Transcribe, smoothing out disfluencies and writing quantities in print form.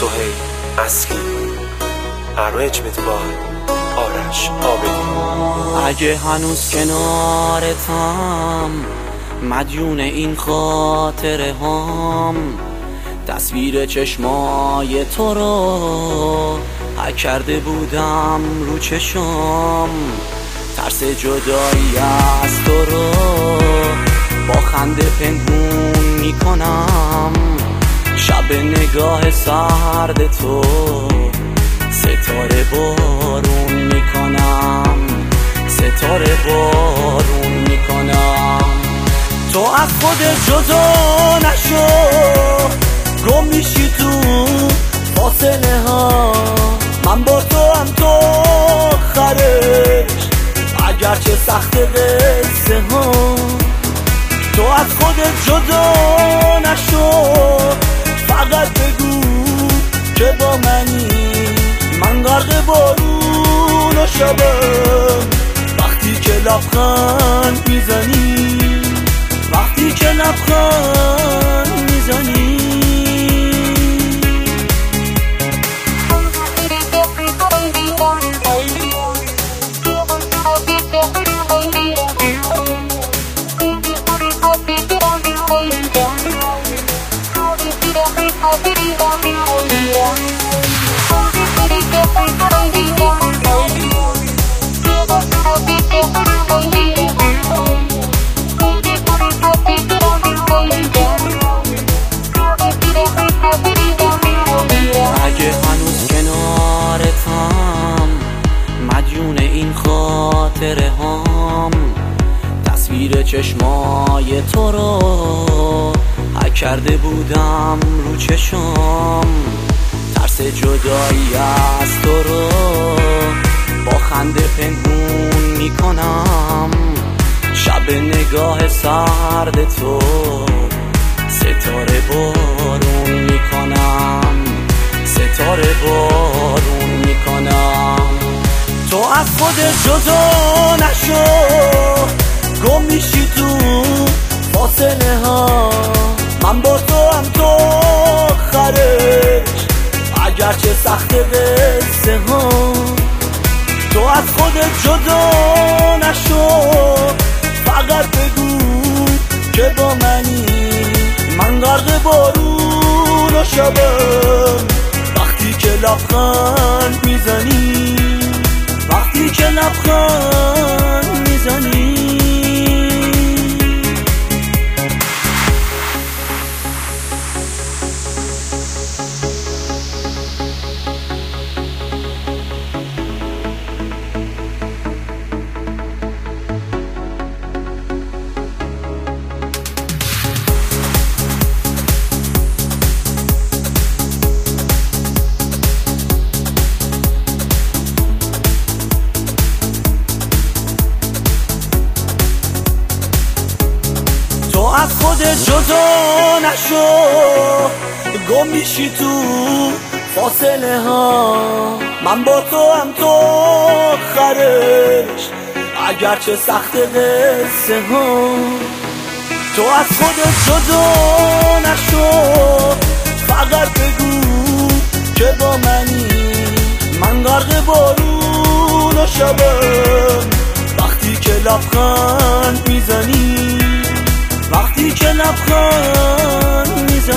سهیل اصلی ارنجمنت با آرش عابدی. اگه هنوز کنارتم مدیون این خاطره هام، تصویر چشمای تو رو حک کرده بودم رو چشم، ترس جدایی از تو رو با خنده پنهون میکنم، شب نگاه سرد تو ستاره بارون میکنم، ستاره بارون میکنم. تو از خودت جدا نشو، گم میشی تو فاصله ها، من با تو هم تو آخرش اگرچه سخت قصه ها. تو از خودت جدا نشو، فقط بگو که با منی، من غرق بارون و شبم وقتی که لبخند میزنی، وقتی که لبخند میزنی. اگه هنوز کنارتم مدیون این خاطره هام، تصویر چشمای تو رو حک کرده بودم رو چشم، ترس جدایی از تو رو با خنده پنهون میکنم، شب نگاه سرد تو ستاره بارون میکنم، ستاره بارون میکنم. تو از خودت جدا نشو، گم میشی تو فاصله ها، من با تو هم تو آخرش اگرچه سخت قصه ها. تو از خودت جدا نشو، فقط بگو که با منی، من غرق بارون و شبم وقتی که لبخند میزنی، وقتی که لبخند میزنی. از خودت جدا نشو، گم میشی تو فاصله ها، من با تو هم تو آخرش اگرچه سخت قصه ها. تو از خودت جدا نشو، فقط بگو که با منی، من غرق بارون و شبم وقتی که لبخند میزنی، وقتی که لبخند میزنی.